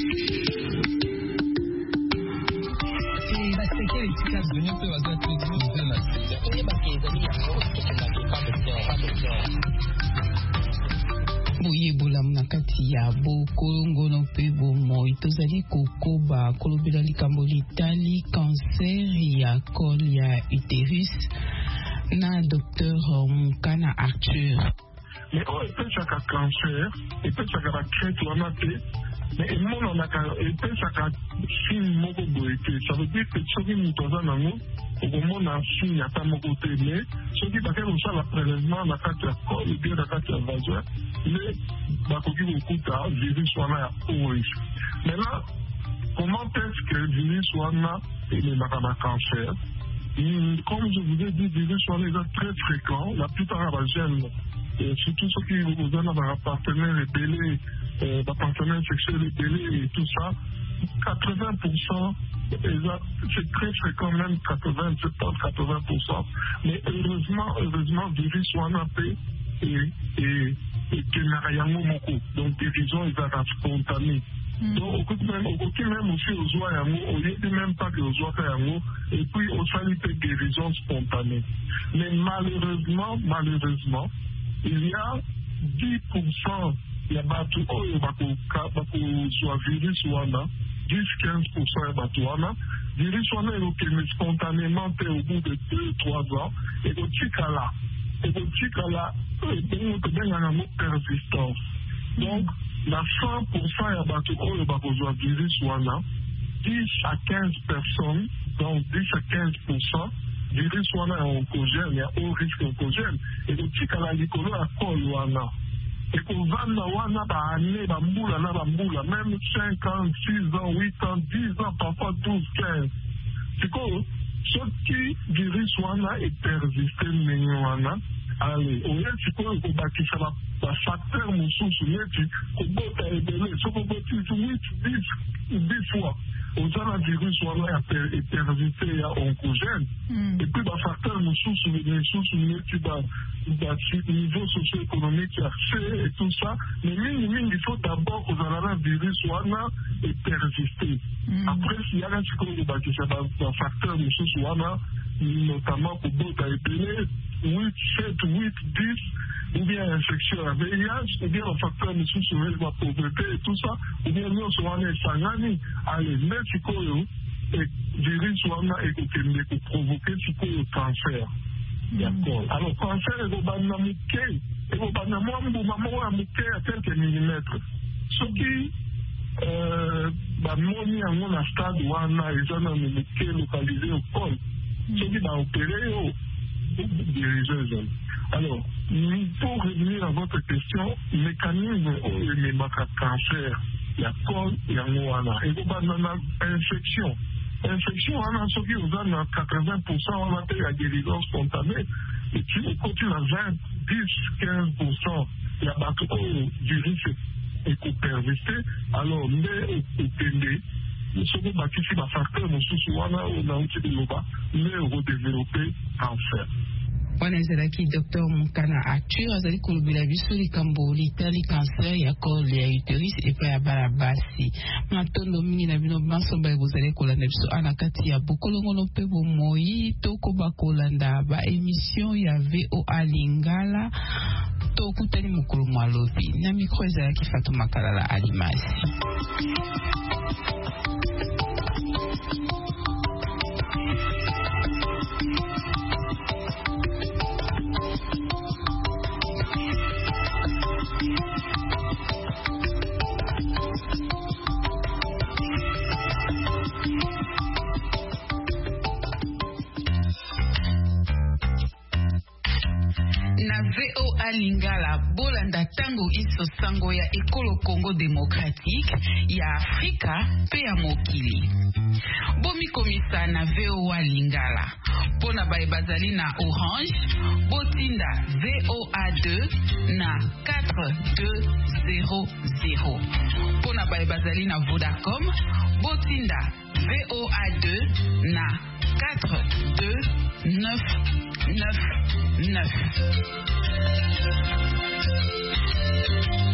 Boyebola mnakati ya bokolongo no pe bomoi tozali kokoba kolobela likambo litali cancer ya col ya utérus na Dr Mukana Arthur. Mais on peut chaque cancer, et peut chaque crête ou amaté, mais le monde on a peut chaque signe moko boité. Ça veut dire que ceux qui nous tournent en nous, au monde un signe à ta moko télé, ceux qui parce qu'on soit la prélèvement la carte à col ou bien la carte à vagin, mais bakoki beaucoup ta virus soit là au risque. Maintenant, comment est-ce que le virus soit là et le cancer? Comme je vous ai dit, les virus sont très fréquents, la plupart des jeunes. Surtout ceux qui vous donnent un partenaire ébélé, un partenaire sexuel ébélé et tout ça, 80%, c'est très fréquent, même 80%, 80%. Mais heureusement, le virus soit nappé et qu'il n'a rien au moko. Donc, guérison, ils sont spontanés. Donc, au côté même aussi aux oies, au lieu de même pas que aux oies, et puis au salut de guérison spontanée. Mais malheureusement, il y a 10% il y a battu soit virus wana 10-15% ya battu wana virus wana est spontanément au bout de 2-3 ans et kotikala persistance. Donc la 100% ya battu soit virus wana 10 à 15 personnes, donc 10 à 15%, virus wana est oncogène, il y a haut risque oncogène. Et le tika la likolo à col wana. Et qu'on vanda wana ba année, ba mboula, même 5 ans, 6 ans, 8 ans, 10 ans, parfois 12, 15. C'est quoi? Ce qui virus wana est persisté wana. Allez, au lieu de quoi on bâtit ça va facteur moussousou neti kobota ebele soko boti 10 fois ozana virus wana est persisté ya oncogène et puis ba facteur moussousou neti ba niveau socio-économique ya fait et tout ça mais il faut d'abord ozana virus wana est persisté après s'il y a un psychologue bâti ça ba facteur moussousou wana notamment kobota ebele 8, 7, 8, 10, ou bien infection à VIH, ou bien un facteur de sous-souris de la pauvreté et tout ça, ou bien nous sommes en Sangani, allez, mais si et virus et provoquer le cancer. D'accord. Alors, cancer est au banamouké, et au banamouké à quelques millimètres. Ce qui, moni en mon stade où on a les gens localisés au col, ce qui va opérer dirigeants. Alors, pour revenir à votre question, le mécanisme de cancer, il y a col et wana. Et il y a une infection. Infection, on a ceux qui ont 80%, on a la guérison spontanée. Et puis, on continue à 20, 10, 15%, il y a du risque et qu'on persiste. Alors, mais au PND, nous sommes bâtis sur la facteur, nous sommes on a un petit peu mais redévelopper cancer. Wana ezalaki Dr Mukana Arthur azali kolobela biso likambo litali cancer ya col ya utérus epai ya bana basi matondo mingi na bino bansomba ebozali kolanda biso ana kati ya bokolongono mpe bomoi tokoba kolanda ba émission ya VOA Lingala tokutani mokolo malobi na mikro ezalaki Fatou Makalala Alimasi. Na VOA Lingala bolanda tango iso sango ya ekolo Congo démocratique ya Afrika pe ya mokili. Bomi komisa na VOA Lingala. Pona bae bazali na Orange, botinda VOA2 na 4200. Pona bae bazali na Vodacom, botinda VOA2 na 4299.